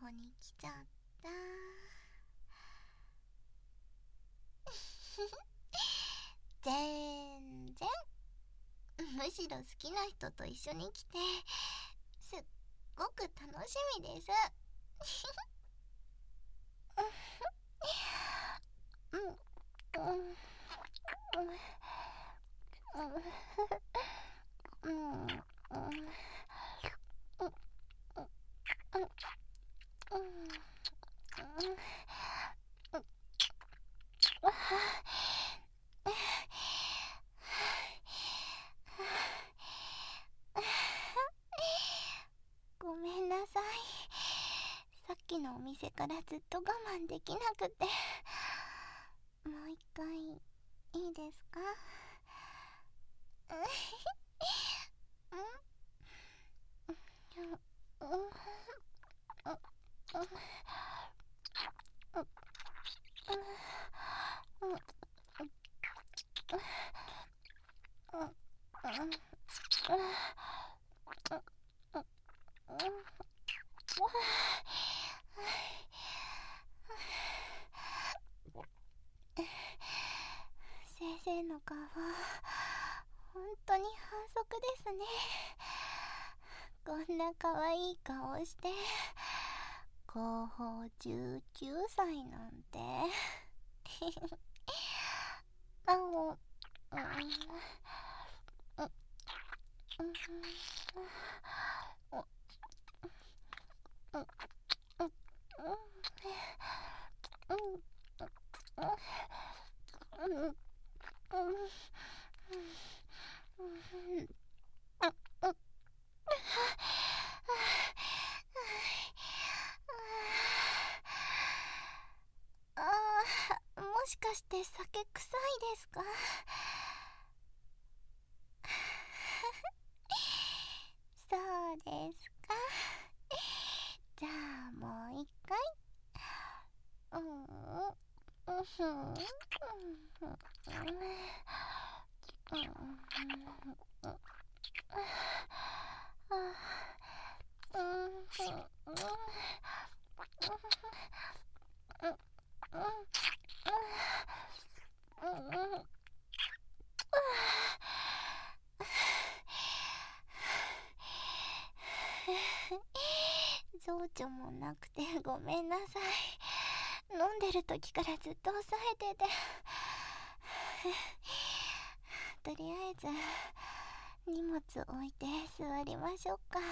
に来ちゃった。全然。むしろ好きな人と一緒に来てすっごく楽しみです。ごめんなさい。さっきのお店からずっと我慢できなくて。もう一回いいですか？先生の顔、本当に反則ですね。こんな可愛い顔して高校19歳なんて。もしかして酒臭いですか？そうですか。じゃあもう一回。情緒もなくてごめんなさい。飲んでる時からずっと抑えてて。とりあえず荷物置いて座りましょうか。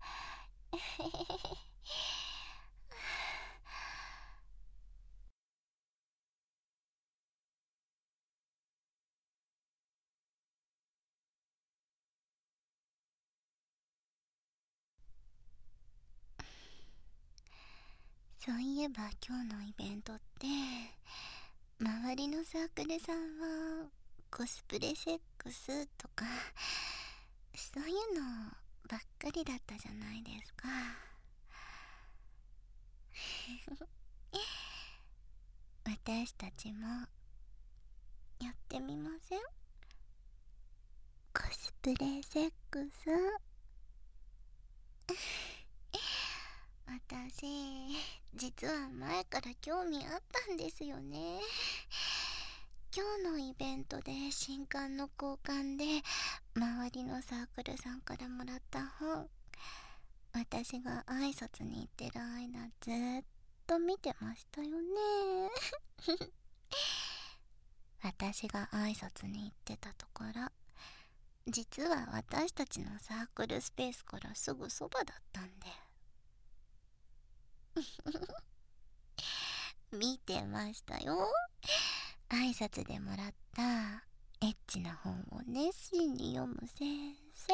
そういえば今日のイベントって周りのサークルさんはコスプレセックスとかそういうのばっかりだったじゃないですか。私たちもやってみません？コスプレセックス。私実は前から興味あったんですよね。今日のイベントで新刊の交換で周りのサークルさんからもらった本、私が挨拶に行ってる間ずっと見てましたよね。私が挨拶に行ってたところ、実は私たちのサークルスペースからすぐそばだったんで。見てましたよ。挨拶でもらったエッチな本を熱心に読む先生。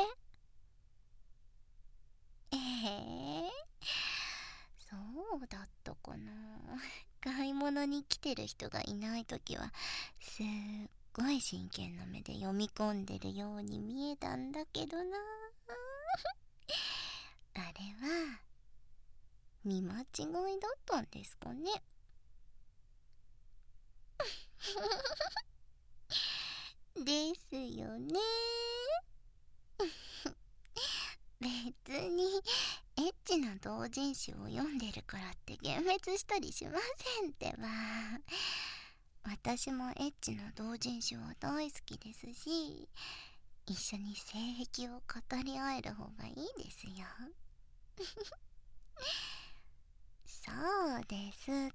そうだったかな。買い物に来てる人がいないときはすっごい真剣な目で読み込んでるように見えたんだけどな。あれは見間違いだったんですかね。ですよね。別にエッチな動同人誌を読んでるからって幻滅したりしませんってば。私もエッチな同人誌は大好きですし、一緒に性癖を語り合える方がいいですよ。そうですって。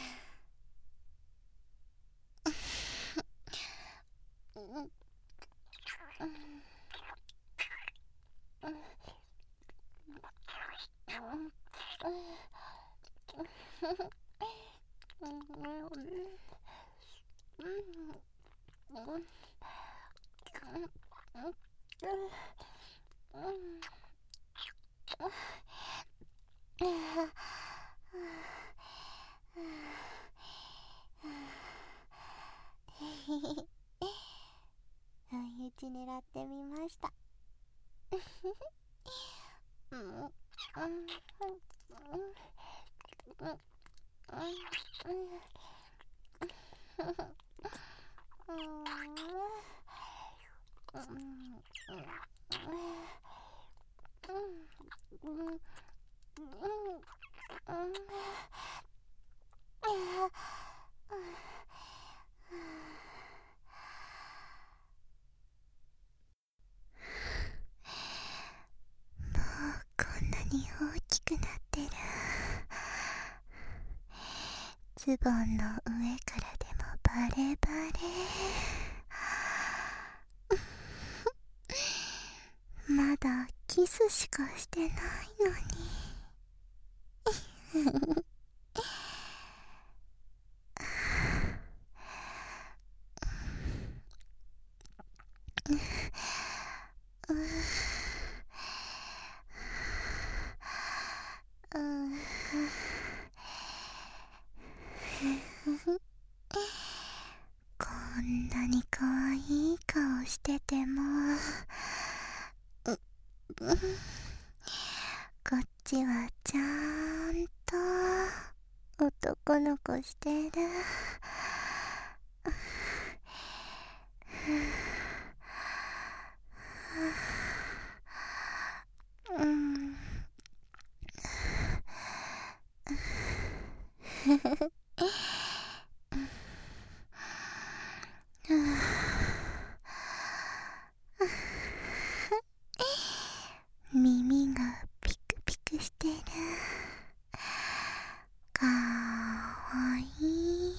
不意打ち狙ってみました。こんなに大きくなってる。ズボンの上からでもバレバレ。まだキスしかしてないのに。こんなに可愛い顔してても、こっちはちゃんと男の子してる。耳がピクピクしてる。かわいい。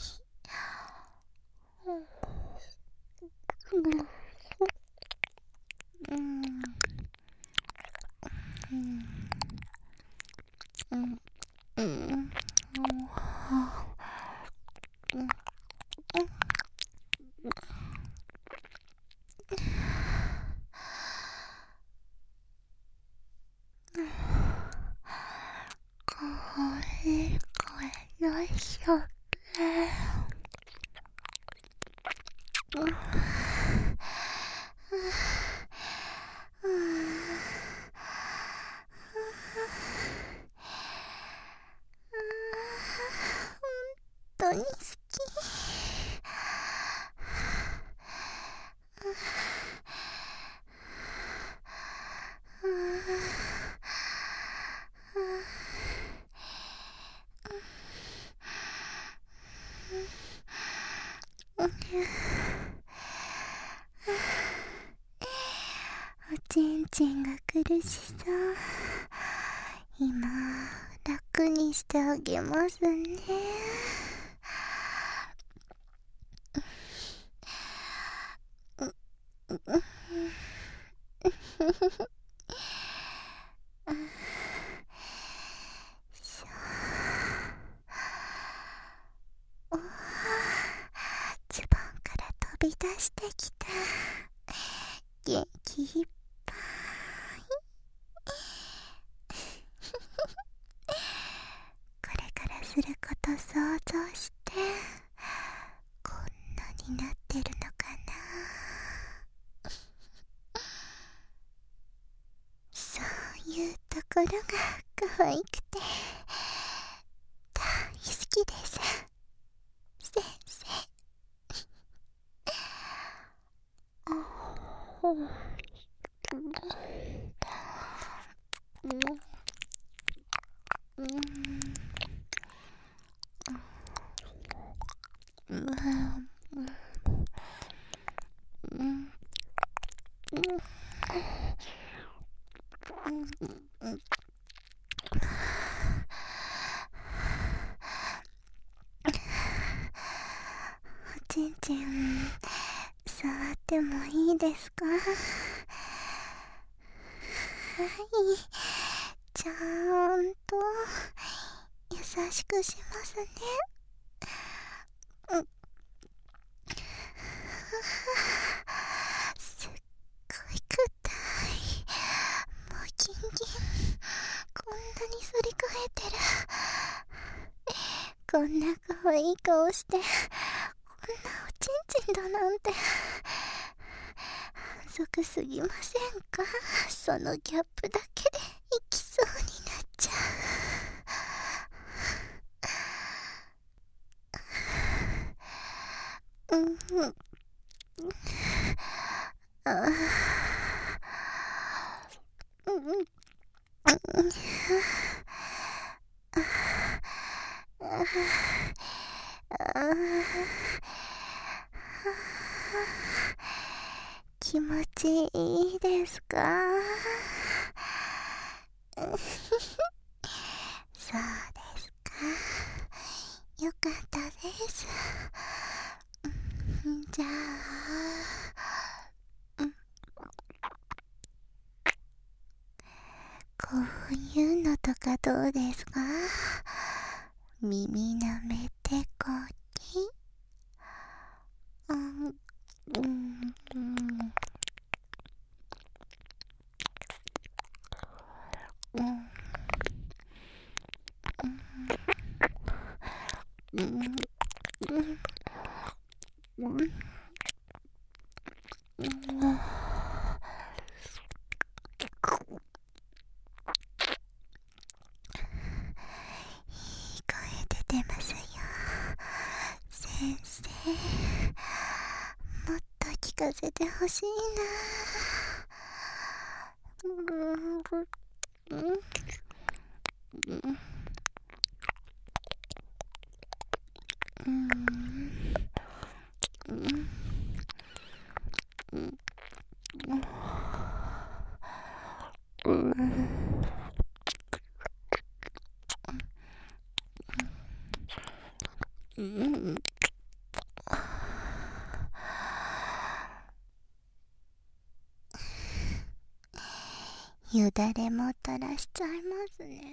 よいしょ。本当に好き。おちんちんが苦しそう。今楽にしてあげますね。ズボンから飛び出してきた。元気いっぱい。これからすること想像して、こんなになってるのかな。そういうところが可愛くて大好きです、先生。 ちんちん触ってもいいですか？はい、ちゃんと優しくしますね。すっごい硬い。もうギンギン。こんなに反り返ってる。こんな可愛い顔して、こんなおちんちんだなんて。反則すぎませんか？そのギャップだけで行きそうになっちゃう。あ気持ちいいですか？そうですか。よかったです。じゃあ、こういうのとかどうですか？耳舐めてこき。いい声出てますよ。先生、もっと聞かせてほしいな。よだれも垂らしちゃいますね。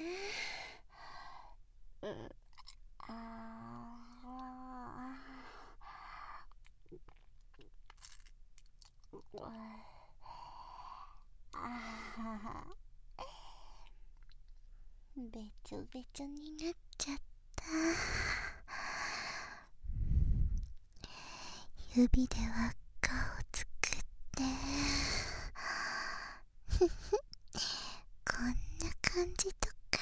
べちょべちょになっちゃった。指で輪っかを作ってこんな感じとか。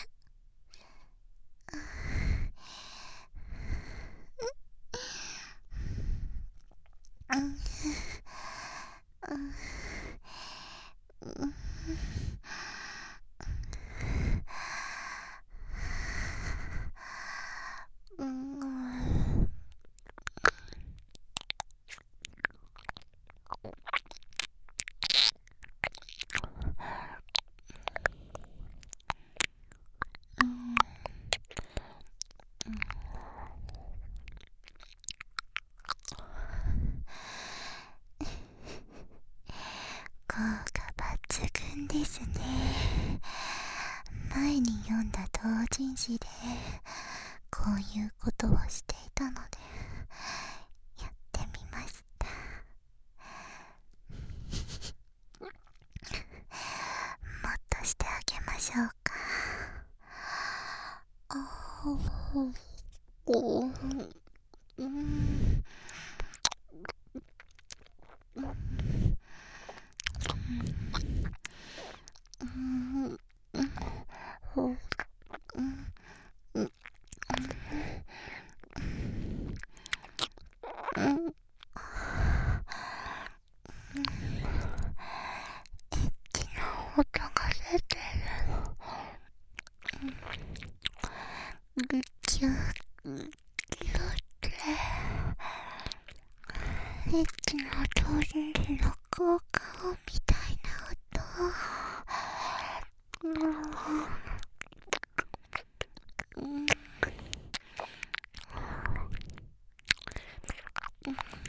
効果抜群ですね。前に読んだ同人誌でこういうことをしていたのでやってみました。もっとしてあげましょうか。音が出てる。ギュッギュッてエッチな同人誌の効果音みたいな音。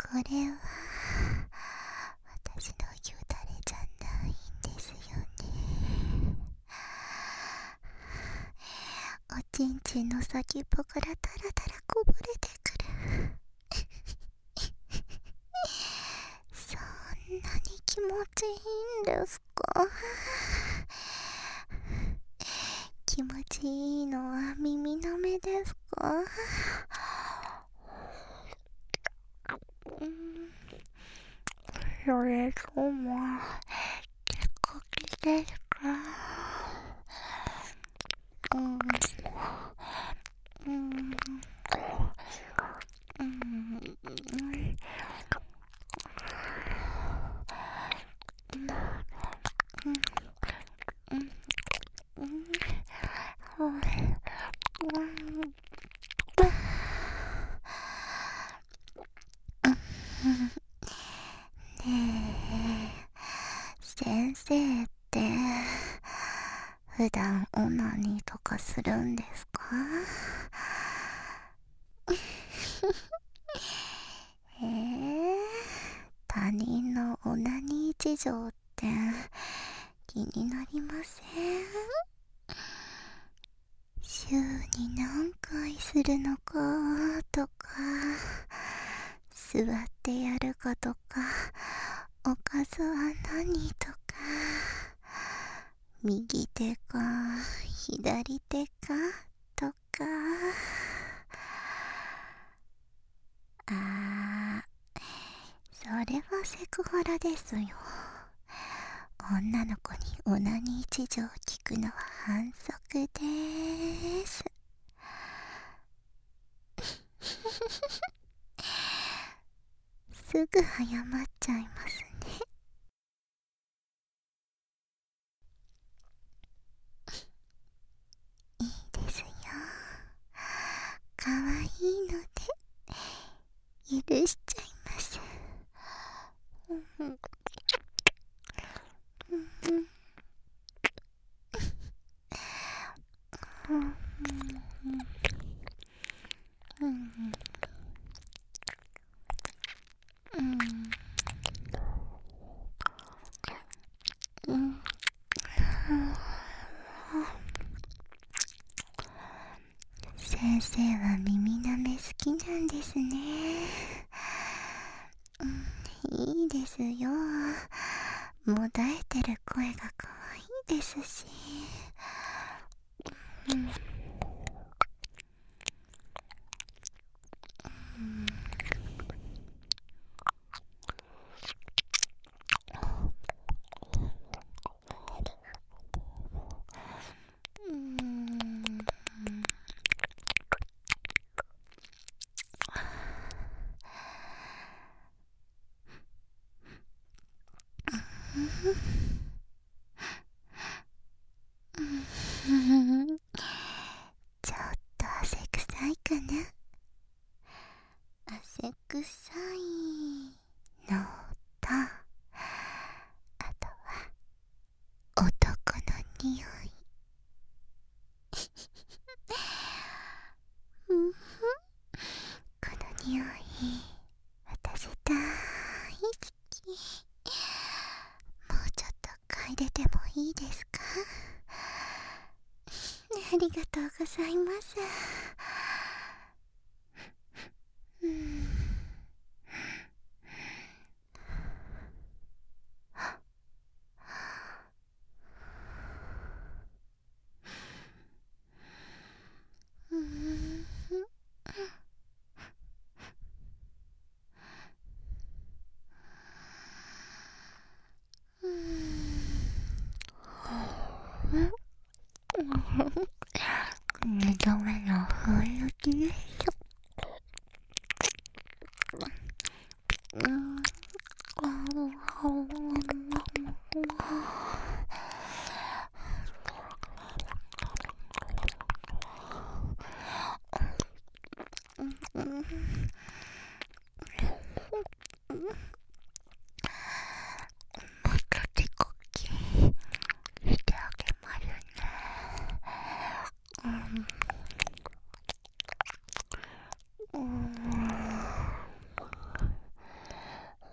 れは私のよだれじゃないんですよね。おちんちんの先っぽからタラタラこぼれてくる。そんなに気持ちいいんですか？気持ちいいのは耳の目ですか？それとも手こきですか？ねえ、先生って普段オナニーとかするんですか？他人のオナニー事情って気になりません？週に何回するのかとか、座ってやるかとか、おかずは何とか、右手か左手かとか。それはセクハラですよ。女の子にオナニー事情を聞くのは反則です。すぐ謝っちゃいますね。いいですよ。かわいいので許しちゃいます。先生は耳なめ好きなんですね。いいですよ。もだえてる声が可愛いですし。ちょっと汗臭いかな？汗臭いのと、あとは男の匂い。この匂い私大好き。もうちょっと嗅いでてもいいですか？ありがとうございます。二度目の不意きでしょ。また手こきしてあげますね。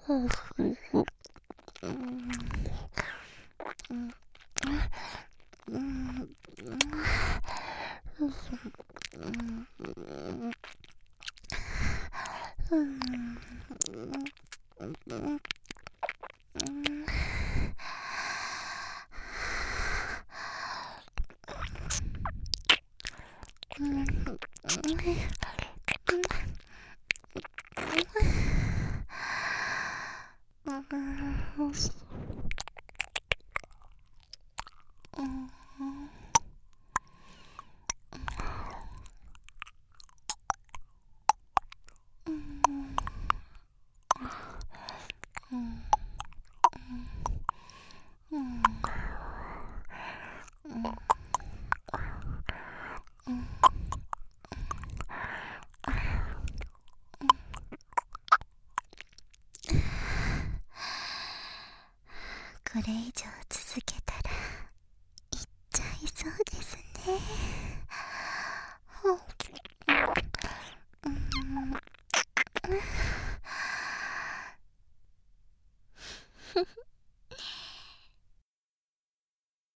これ以上続けたらいっちゃいそうですね。